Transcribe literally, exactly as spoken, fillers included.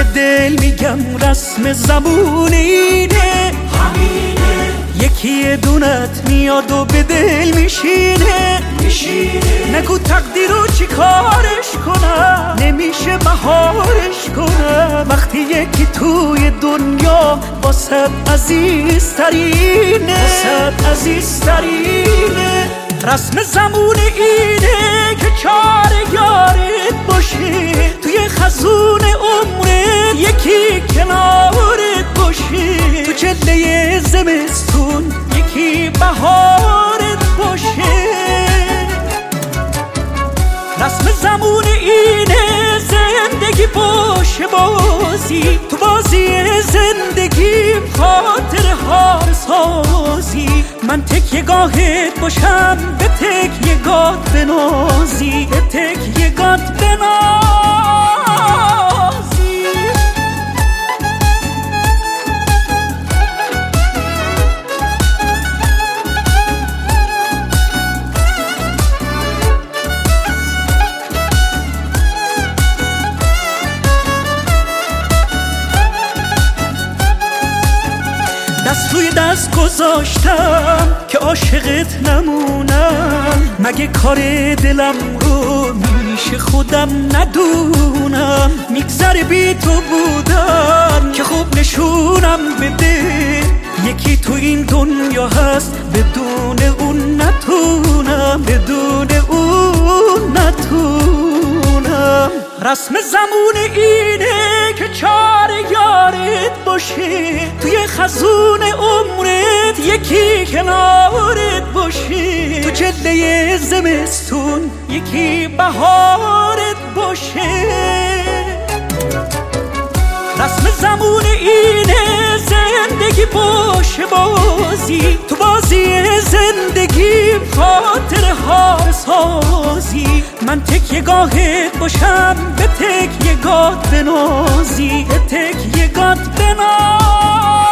دل میگم رسم زبون اینه، همینه. یکی دونت میاد و به دل میشینه، میشینه. نگو تقدیرو چی کارش کنم، نمیشه مهارش کنم. وقتی یکی توی دنیا واسه عزیزترینه، واسه عزیزترینه. رسم زمون اینه که چار یارت باشه، توی خزون عمرت یکی کنارت باشه، تو چله زمستون یکی بهارت باشه. رسم زمون اینه زندگی باشه بازی، تو بازی زندگیم خاطر هار سازی. من تکیه گاهت باشم، به تکیه گات بنازی، به تکیه گات بنازی. دست روی دست گذاشتم که عاشقت نمونم، مگه کار دلم رو میشه خودم ندونم. میگذره بی تو بودم که خوب نشونم بده، یکی تو این دنیا هست بدون اون نتونم، بدون اون نتونم. رسم زمون اینه که چار یارت باشه، توی خزون عمرت یکی کنارت باشه، تو چله زمستون یکی بهارت باشه. رسم زمون اینه زندگی باشه بازی، تو بازی زندگیم خاطر هار سازی. من تکیه گاهت باشم، به تکیه گات بنازی، به تکیه گات بنازی.